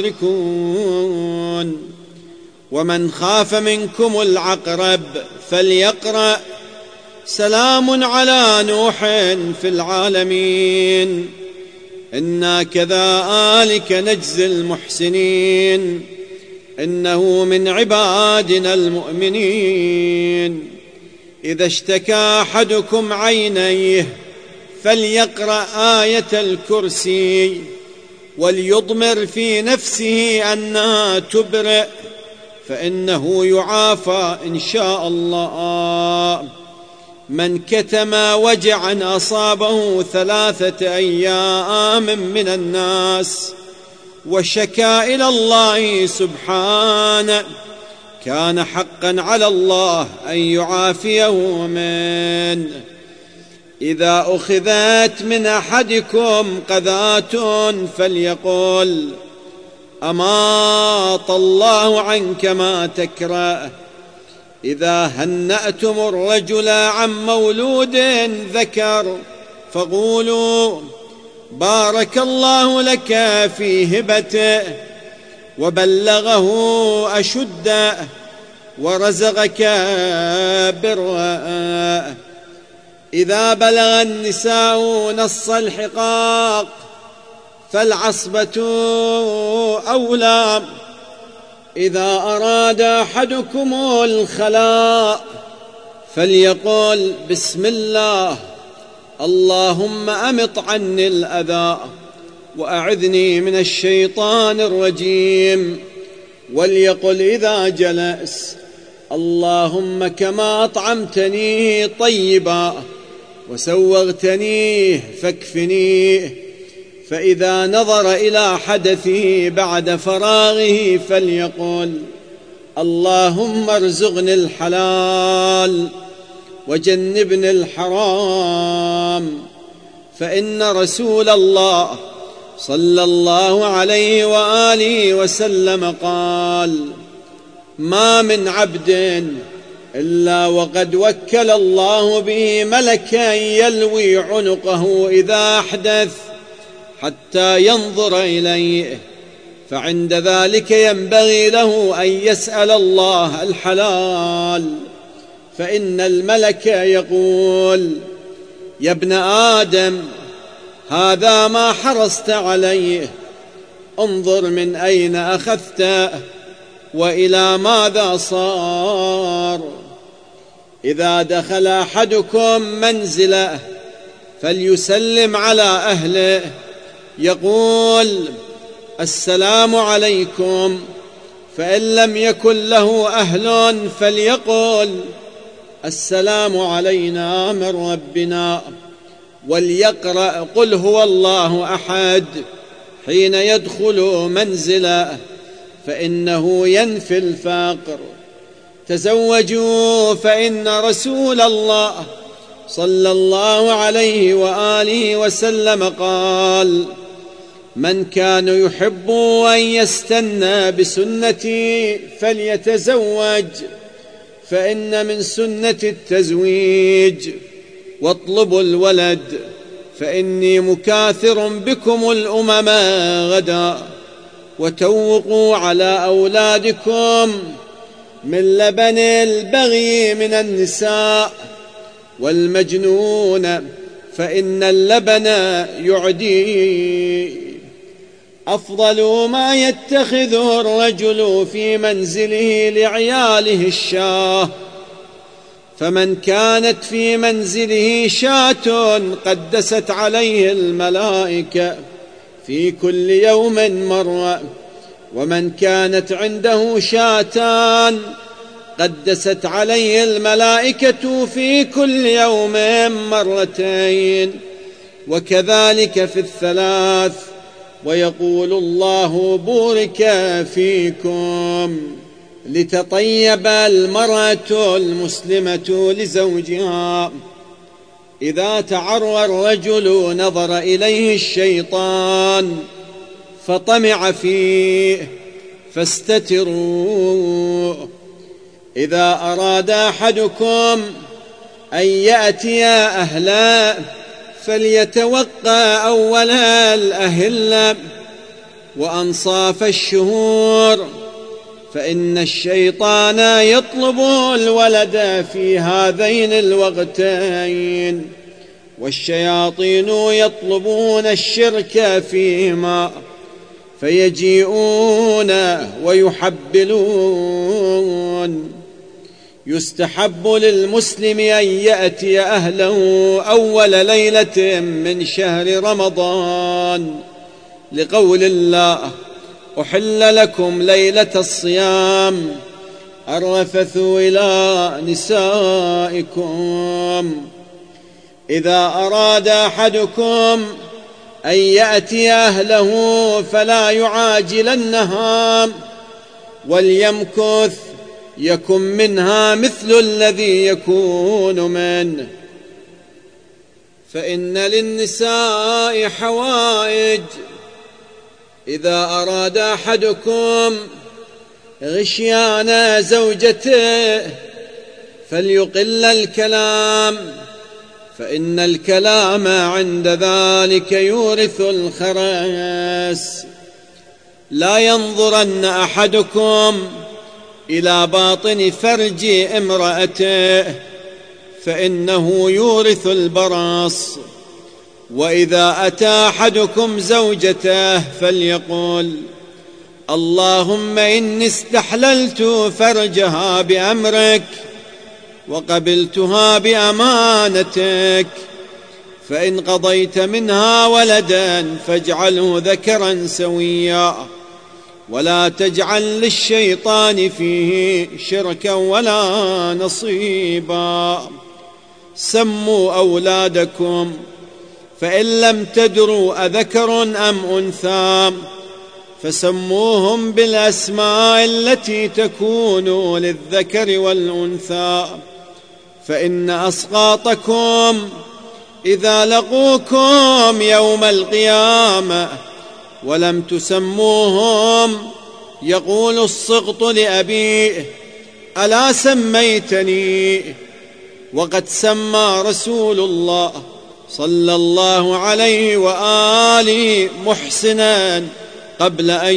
Speaker 2: يشركون. ومن خاف منكم العقرب فليقرأ سلام على نوح في العالمين إنا كذلك نجزي المحسنين إنه من عبادنا المؤمنين. إذا اشتكى أحدكم عينيه فليقرأ آية الكرسي وليضمر في نفسه أنها تبرئ فإنه يعافى إن شاء الله. من كتم وجعا أصابه 3 أيام من الناس وشكى إلى الله سبحانه كان حقا على الله أن يعافيه منه. إذا أخذت من أحدكم قذاة فليقل أماط الله عنك ما تكره إذا هنأتم الرجل عن مولود ذكر فقولوا بارك الله لك في هبته وبلغه أشده ورزقك بره. إذا بلغ النساء نص الحقاق فالعصبة أولى. إذا أراد أحدكم الخلاء فليقل بسم الله اللهم أمط عني الأذى وأعذني من الشيطان الرجيم. وليقل إذا جلس اللهم كما أطعمتني طيبا وسوغتنيه فاكفنيه. فإذا نظر إلى حدثه بعد فراغه فليقل اللهم ارزقني الحلال وجنبني الحرام. فإن رسول الله صلى الله عليه وآله وسلم قال ما من عبد إلا وقد وكل الله به ملكا يلوي عنقه إذا أحدث حتى ينظر إليه، فعند ذلك ينبغي له أن يسأل الله الحلال، فإن الملك يقول يا ابن آدم هذا ما حرصت عليه، انظر من أين أخذته وإلى ماذا صار. إذا دخل أحدكم منزله فليسلم على أهله، يقول السلام عليكم، فإن لم يكن له أهل فليقل السلام علينا من ربنا، وليقرأ قل هو الله أحد حين يدخل منزله فإنه ينفي الفقر. تزوجوا فإن رسول الله صلى الله عليه وآله وسلم قال من كان يحب أن يستنى بسنتي فليتزوج، فإن من سنة التزويج. واطلبوا الولد فإني مكاثر بكم الأمم غدا. وتوقوا على أولادكم من لبن البغي من النساء والمجنون، فإن اللبن يعدي. أفضل ما يتخذ الرجل في منزله لعياله الشاة، فمن كانت في منزله شاة قدست عليه الملائكة في كل يوم مرة، ومن كانت عنده شاتان قدست عليه الملائكة في كل يوم مرتين، وكذلك في الثلاث. ويقول الله بورك فيكم. لتطيب المرأة المسلمة لزوجها. إذا تعرى الرجل نظر إليه الشيطان فطمع فيه فاستتروا. إذا أراد أحدكم أن يأتي أهله فليتوقع أول الأهلة وأنصاف الشهور، فإن الشيطان يطلب الولد في هذين الوقتين، والشياطين يطلبون الشرك فيهما، فيجيئون ويحبلون. يستحب للمسلم أن يأتي أهله أول ليلة من شهر رمضان، لقول الله أحل لكم ليلة الصيام الرفث إلى نسائكم. إذا أراد أحدكم أن يأتي أهله فلا يعاجلنها وليمكث يكن منها مثل الذي يكون منه، فإن للنساء حوائج. إذا أراد أحدكم غشيان زوجته فليقل الكلام، فإن الكلام عند ذلك يورث الخرس. لا ينظرن أحدكم إلى باطن فرج امرأته، فإنه يورث البرص. وإذا أتى أحدكم زوجته فليقول: اللهم إني استحللت فرجها بأمرك وقبلتها بأمانتك، فإن قضيت منها ولدا فاجعله ذكرا سويا، ولا تجعل للشيطان فيه شركا ولا نصيبا. سموا أولادكم، فإن لم تدروا أذكر أم أنثى فسموهم بالأسماء التي تكون للذكر والأنثى، فإن أسقاطكم إذا لقوكم يوم القيامة ولم تسموهم يقول السقط لأبيه: ألا سميتني؟ وقد سمى رسول الله صلى الله عليه وآله محسنا قبل أن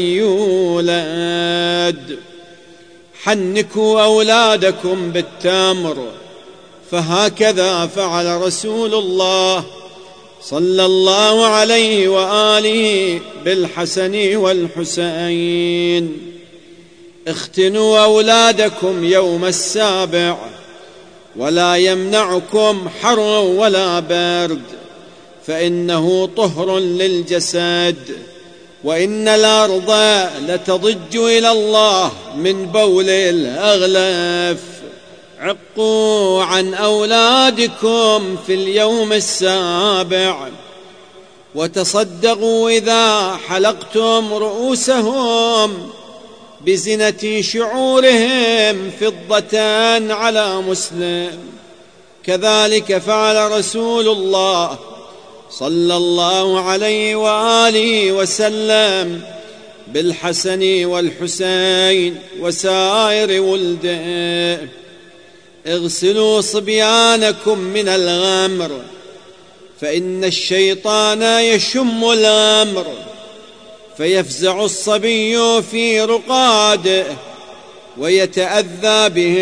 Speaker 2: يولد. حنكوا أولادكم بالتمر، فهكذا فعل رسول الله صلى الله عليه وآله بالحسن والحسين. اختنوا أولادكم يوم السابع، ولا يمنعكم حر ولا برد، فإنه طهر للجسد. وإن الأرض لتضج إلى الله من بول الأغلف. عقوا عن أولادكم في اليوم السابع، وتصدقوا إذا حلقتم رؤوسهم بزنة شعورهم فضة على مسلم. كذلك فعل رسول الله صلى الله عليه وآله وسلم بالحسن والحسين وسائر ولده. اغسلوا صبيانكم من الغمر، فإن الشيطان يشم الغمر فيفزع الصبي في رقاده ويتأذى به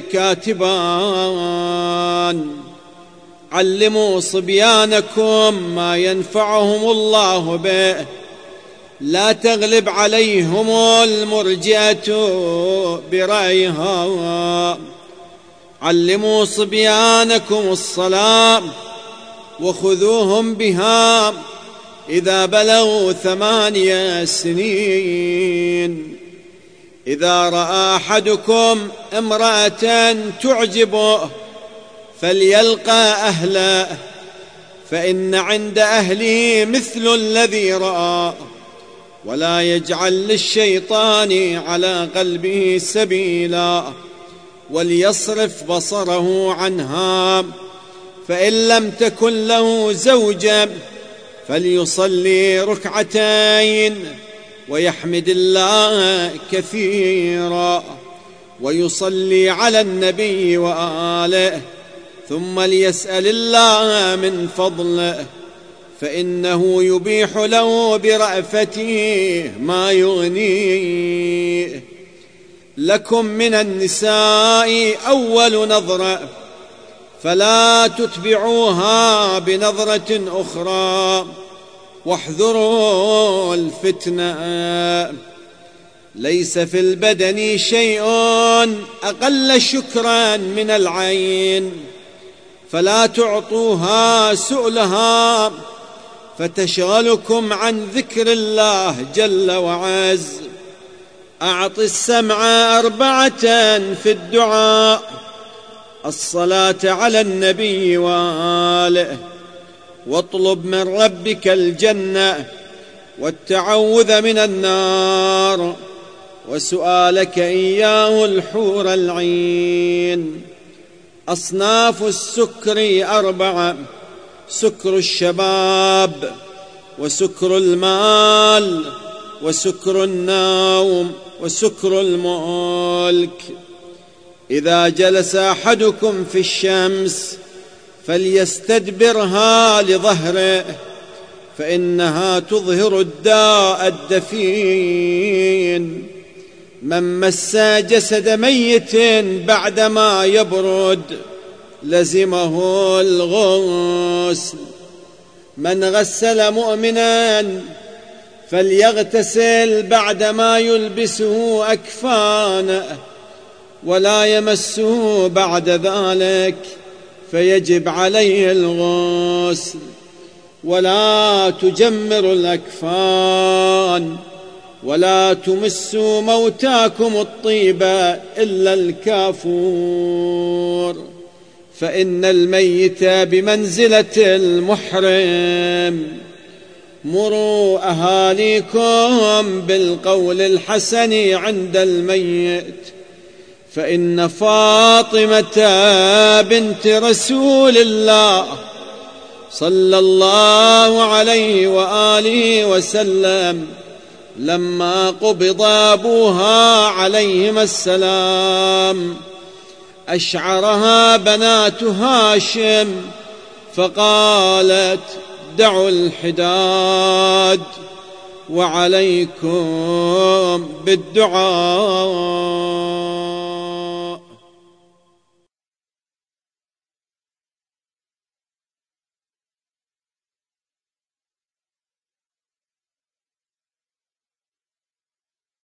Speaker 2: الكاتبان. علموا صبيانكم ما ينفعهم الله به، لا تغلب عليهم المرجئة برأيها. علموا صبيانكم الصلاة وخذوهم بها إذا بلغوا 8 سنين. إذا رأى أحدكم امرأة تعجبه فليلقى أهله، فإن عند أهله مثل الذي رأى، ولا يجعل للشيطان على قلبه سبيلا، وليصرف بصره عنها. فإن لم تكن له زوجة فليصلي ركعتين ويحمد الله كثيرا، ويصلي على النبي وآله، ثم ليسأل الله من فضله، فإنه يبيح له برأفته ما يغنيه. لكم من النساء أول نظرة، فلا تتبعوها بنظرة أخرى، واحذروا الفتنة. ليس في البدن شيء أقل شكرا من العين، فلا تعطوها سؤلها فتشغلكم عن ذكر الله جل وعز. أعط السمع 4 في الدعاء: الصلاة على النبي وآله، واطلب من ربك الجنة، والتعوذ من النار، وسؤالك إياه الحور العين. أصناف السكر 4: سكر الشباب، وسكر المال، وسكر النوم، وسكر الملك. إذا جلس أحدكم في الشمس فليستدبرها لظهره فإنها تظهر الداء الدفين. من مس جسد ميت بعدما يبرد لزمه الغسل. من غسل مؤمنا فليغتسل بعدما يلبسه أكفانه ولا يمسه بعد ذلك فيجب عليه الغسل. ولا تجمروا الأكفان ولا تمسوا موتاكم الطيبة إلا الكافور، فإن الميت بمنزلة المحرم. مروا أهاليكم بالقول الحسن عند الميت، فإن فاطمة بنت رسول الله صلى الله عليه وآله وسلم لما قبض أبوها عليهما السلام أشعرها بنات هاشم فقالت: دعوا الحداد وعليكم بالدعاء.